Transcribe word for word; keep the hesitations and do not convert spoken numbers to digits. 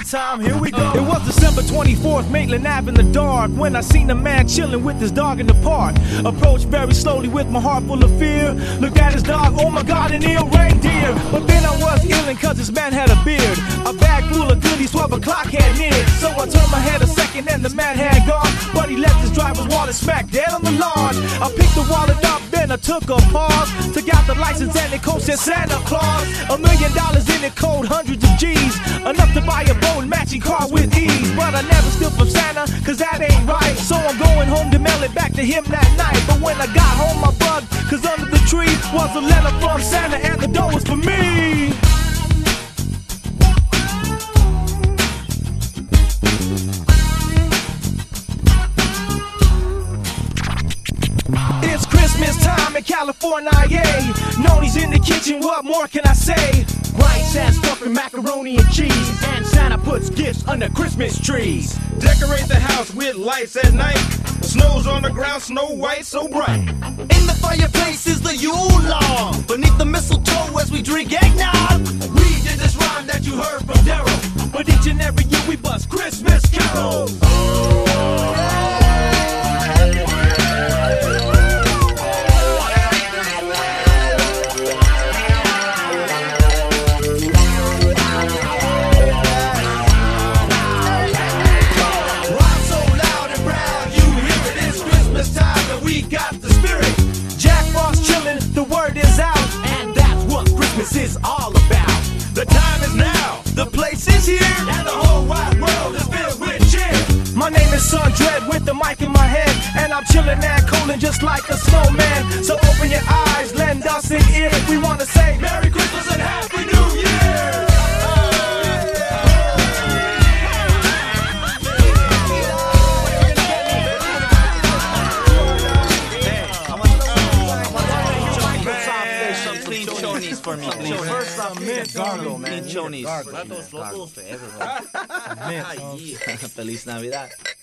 time, here we go. It was December twenty-fourth, Maitland Ave in the dark, when I seen a man chilling with his dog in the park. Approached very slowly with my heart full of fear. Looked at his dog, oh my God, an ill reindeer. But then I was illin' cause this man had a beard. A bag full of goodies, twelve o'clock had neared. So I turned my head a second and the man had gone. But he left his driver's wallet smack dead on the lawn. I picked the wallet up, then I took a pause. Took out the license and it coat said Santa Claus. A million dollars in it, code hundreds of G's. Enough to buy a boat and matching car with ease. But I never steal from Santa, cause that ain't right. So I'm going home to mail it back to him that night. But when I got home I bugged, cause under the tree was a letter from Santa and the dough was for me. It's Christmas time in California, yeah. Noni's in the kitchen, what more can I say? Rice and stuffing, macaroni and cheese. And Santa puts gifts under Christmas trees. Decorate the house with lights at night. Snow's on the ground, snow white, so bright. In the fireplace is the Yule log. Beneath the mistletoe as we drink eggnog. We did this rhyme that you heard from Daryl. But each and every year we bust Christmas carols. We got the spirit. Jack Frost chillin', the word is out. And that's what Christmas is all about. The time is now, the place is here, and the whole wide world is filled with cheer. My name is Son Dread with the mic in my head, and I'm chillin' and coolin' just like a snowman. So open your eyes, lend us an ear. We wanna say Merry Christmas and Happy New Year. For me, please. First some mint gargle, man. Chonis. Gargle, Feliz Navidad.